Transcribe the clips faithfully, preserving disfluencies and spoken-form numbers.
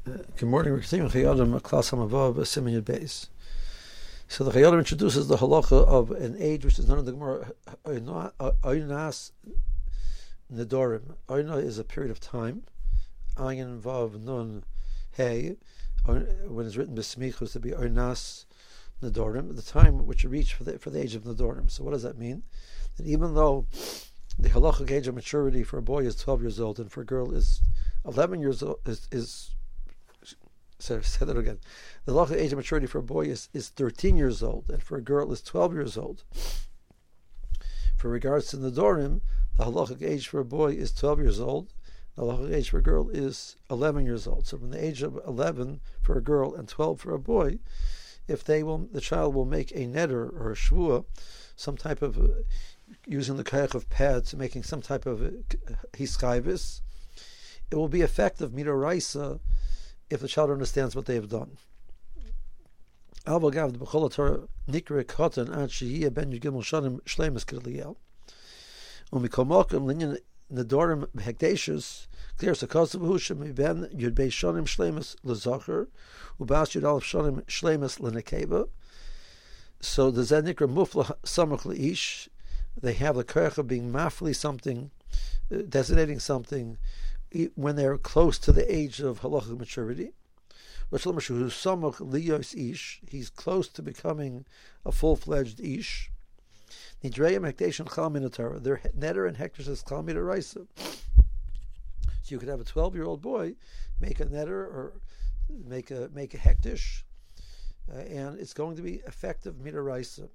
Good morning. We're continuing Chayadim, Klas Hamavav, Siman Yud Beis. So the Chayadim introduces the halacha of an age which is known in the Gemara, Oynas Nedorim. Oyna is a period of time. Ayin Vav Nun Hey. When it's written Besmichus to be Oynas Nedorim, the time which you reach for the for the age of Nedorim. So what does that mean? That even though the halachic age of maturity for a boy is twelve years old and for a girl is eleven years old, is, is So say that again. The halachic age of maturity for a boy is, is thirteen years old, and for a girl is twelve years old. For regards to Nedorim, the halachic age for a boy is twelve years old. The halachic age for a girl is eleven years old. So from the age of eleven for a girl and twelve for a boy, if they will, the child will make a neder or a shvua, some type of uh, using the kayach of pads, making some type of uh, hischayvis, it will be effective midoraisa if the child understands what they have done. Alvagav the b'chol Torah nikre katan ad shehiyeh ben yigimel shanim shleimus k'liyel. Umikol malkim linyan nedorim b'hekdeshus clear sakasav hu shemi ben yud beis shanim shleimus lezacher ubas yud alef shanim shleimus lenekeva. So the zed nikre mufla samach leish. They have the koyach of being mafli something, uh, designating something when they're close to the age of halachic maturity. He's close to becoming a full-fledged ish. Their netter and hektish is chal midaraisa. So you could have a twelve-year-old boy make a netter or make a make a hektish, uh, and it's going to be effective midaraisa.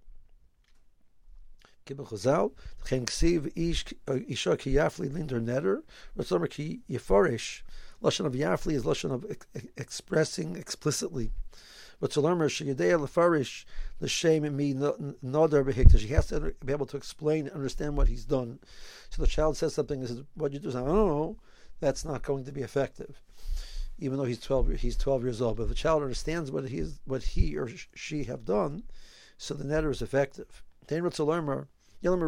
Kibul Chazal, Chen Ksiv Isha Ki Yafli Linder Neder, Ratzomer Ki Yeforish. Lashon of Yafli is lashon of expressing explicitly. Ratzomer Sheyadei Lefarish L'Shem Mi Nodar Behikdash. He has to be able to explain and understand what he's done. So the child says something and says, "What you do?" I don't know. That's not going to be effective, even though he's twelve. He's twelve years old. But if the child understands what he is, what he or she have done, so the neder is effective. Then Ratzomer. Once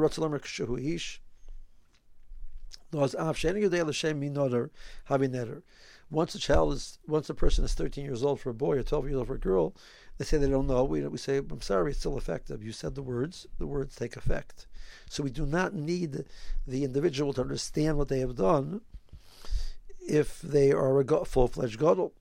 a child is, once a person is thirteen years old for a boy or twelve years old for a girl, they say they don't know. We we say, I'm sorry, it's still effective. You said the words, the words take effect. So we do not need the individual to understand what they have done if they are a full-fledged gadol.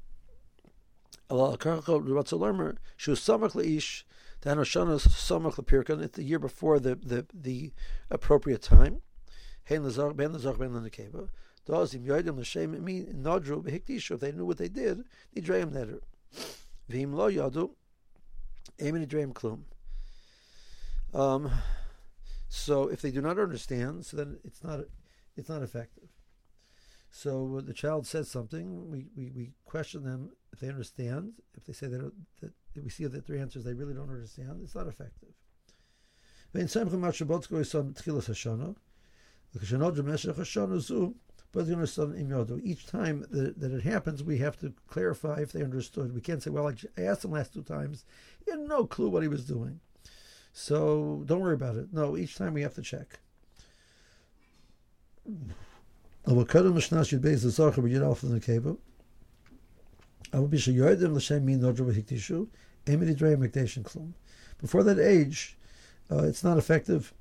It's the year before the, the, the appropriate time. If they knew what they did, um, so if they do not understand, so then it's not it's not effective. So the child says something, we, we, we question them if they understand. If they say they don't, that we see that their answers they really don't understand, it's not effective. Each time that, that it happens, we have to clarify if they understood. We can't say, well, I asked him last two times, he had no clue what he was doing. So don't worry about it. No, each time we have to check. Before that age, uh, it's not effective.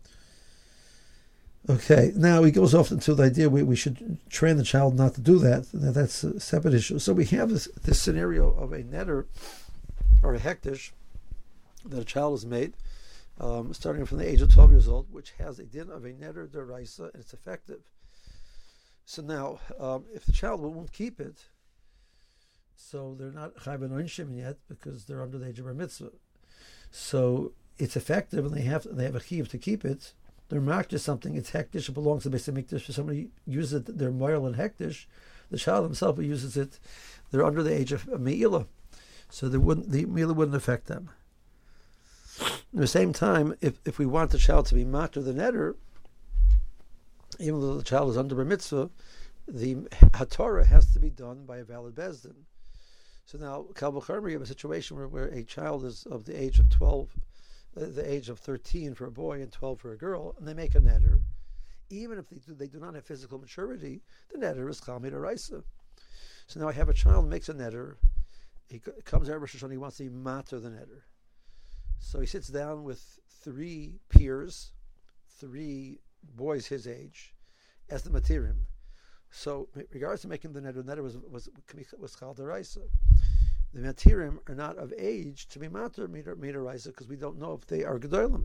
Okay, now he goes off into the idea we, we should train the child not to do that. That's a separate issue. So we have this, this scenario of a netter or a hektish that a child is made, um, starting from the age of twelve years old, which has a din of a netter deraisa, and it's effective. So now, um, if the child won't keep it, so they're not chayv and onshim yet because they're under the age of bar mitzvah. So it's effective, and they have they have a chiyuv to keep it. They're marked as something. It's hektish. It belongs to the Beis Hamikdash. If somebody uses it, they're moral and hektish. The child himself who uses it, they're under the age of me'ilah, so they wouldn't the me'ilah wouldn't affect them. At the same time, if if we want the child to be matur the netter, even though the child is under bar mitzvah, the hatorah has to be done by a valid bezdin. So now, kal v'chomer, you have a situation where, where a child is of the age of twelve, uh, the age of thirteen for a boy and twelve for a girl, and they make a netter. Even if they do, they do not have physical maturity, the netter is chal midaraisa. So now I have a child makes a neder. He comes to Rosh Hashanah, he wants to be mater the neder. So he sits down with three peers, three boys his age, as the matirim. So, in regards to making the neder, the neder was was was chal deraisa. The matirim are not of age to be mater midaraisa because we don't know if they are gedolim.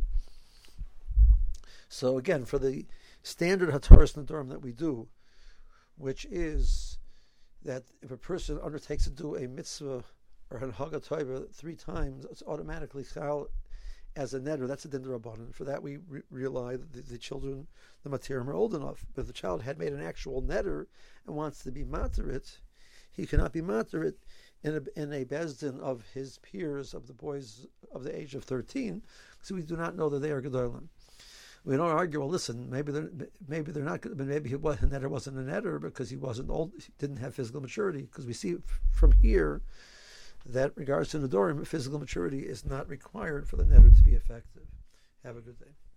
So again, for the standard hataras nedorim that we do, which is that if a person undertakes to do a mitzvah or hanhaga toiva three times, it's automatically chal as a neder. That's a din d'rabbanan. For that, we re- rely that the, the children, the matirim, are old enough. But if the child had made an actual neder and wants to be materit, he cannot be materit in a, in a bezdin of his peers, of the boys of the age of thirteen, so we do not know that they are gedolim. We don't argue. Well, listen, maybe they're maybe they're not good, but maybe he was, a neder wasn't a neder because he wasn't old, he didn't have physical maturity. Because we see f- from here that regards to nedorim, physical maturity is not required for the neder to be effective. Have a good day.